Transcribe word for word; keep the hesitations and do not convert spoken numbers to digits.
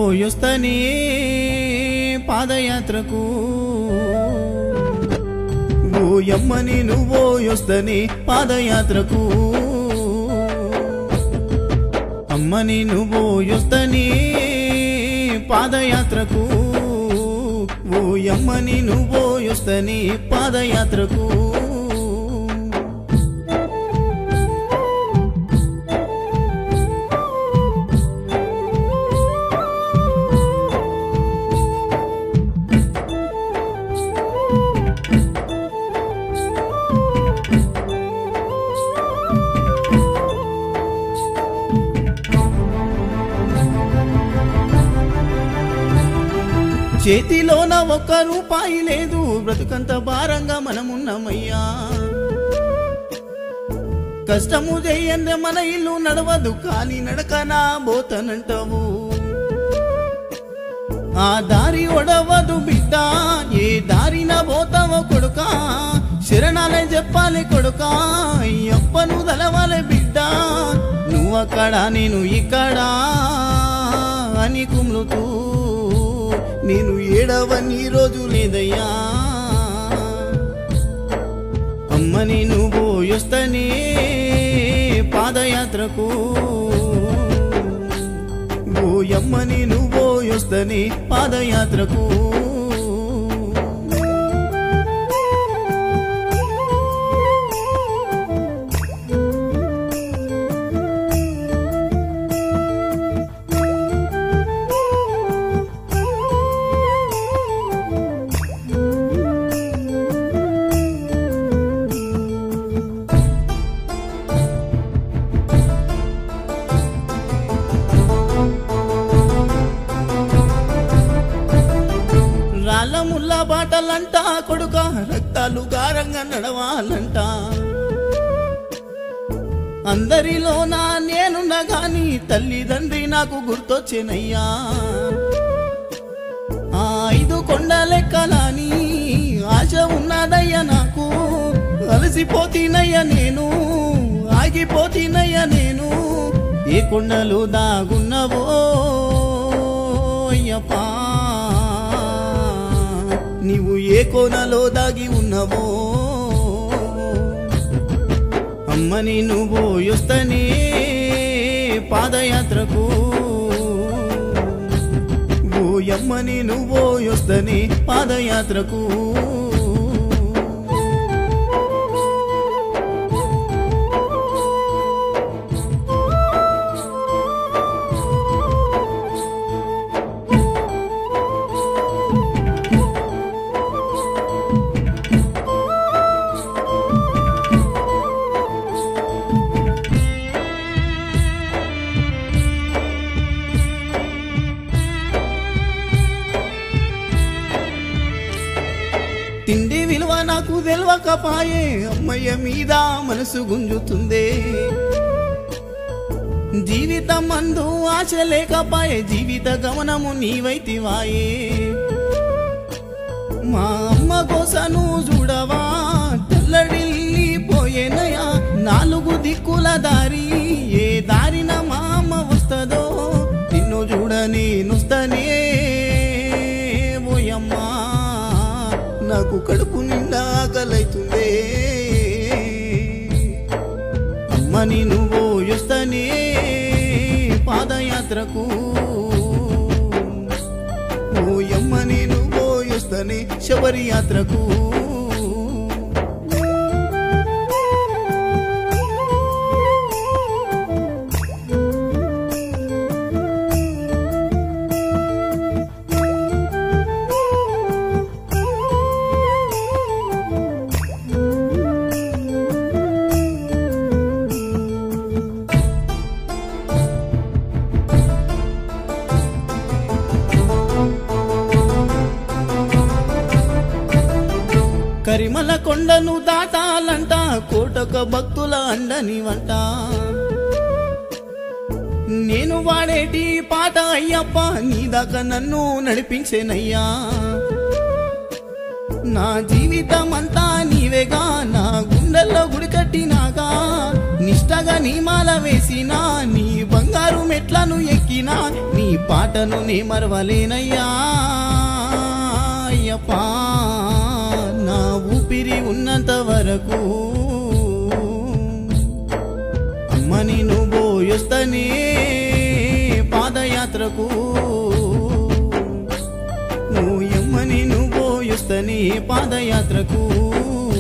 పోయొస్తనే పాదయాత్రకు ఓయమ్మ నేను పోయొస్తనే పాదయాత్రకు అమ్మ నేను పోయొస్తనే పాదయాత్రకు ఓయమ్మ నేను పోయొస్తనే పాదయాత్రకు చేతిలోన ఒక్క రూపాయి లేదు బ్రతుకంత భారంగా మనమున్నామయ్యా కష్టము చేయందే మన ఇల్లు నడవదు కానీ నడకనా పోతనంటావు ఆ దారి ఒడవదు బిడ్డ ఏ దారిన పోతావో కొడుకా శరణాలే చెప్పాలి కొడుకా అప్పను తలవాలే బిడ్డ నువ్వక్కడ నేను ఇక్కడ అని కుమ్లుతూ నేను ఏడవని రోజు లేదయ్యా అమ్మ నేను పోయొస్తనే పాదయాత్రకు ఓయమ్మ నేను పోయొస్తనే పాదయాత్రకు ముల్ల బాటలంట కొడుక రక్తాలు గారంగా నడవాలంట అందరిలోనా నేనున్నా గాని తల్లిదండ్రి నాకు గుర్తొచ్చేనయ్యా ఆ ఐదు కొండ లెక్కలాని ఆశ ఉన్నదయ్యా నాకు అలసిపోతీనయ్యా నేను ఆగిపోతీనయ్యా నేను ఏ కొండలు దాగున్నవో అయ్యప్పా నీవు ఏ కోనలో దాగి ఉన్నవో అమ్మ నేను పోయొస్తనే పాదయాత్రకు ఓయమ్మ నేను పోయొస్తనే పాదయాత్రకు తిండి విలువ నాకు తెలవకపాయే అమ్మయ్య మీద మనసు గుంజుతుందే జీవితం మందు ఆశ లేకపాయే జీవిత గమనము నీవైతివాయే మా అమ్మ కోసను చూడవా తెల్లడిల్లిపోయేనయా నాలుగు దిక్కుల దారి ఏ దారిన మా అమ్మ వస్తుందో నిన్ను చూడ నేనొస్తనే ఓయమ్మా నాకు కడుపు నిండా ఆకలైతుందే అమ్మ నేను పోయొస్తనే పాదయాత్రకు ఓయమ్మ నేను పోయొస్తనే శబరి యాత్రకు కరిమల కొండను దాటాలంట కోటక భక్తుల అండని వంట నేను వాడేటి పాట అయ్యప్ప నీ దాకా నన్ను నడిపించేనయ్యా నా జీవితం అంతా నీవేగా నా గుండెల్లో గుడి కట్టినాగా నిష్టగా నీ మాల వేసినా నీ బంగారు మెట్లను ఎక్కినా నీ పాటను నీ మరవలేనయ్యా అయ్యప్పా నా ఊపిరి ఉన్నంత వరకు అమ్మని నువ్వు పోయొస్తనే పాదయాత్రకు నువ్వు ఎమ్మని నువ్వు పోయొస్తనే పాదయాత్రకు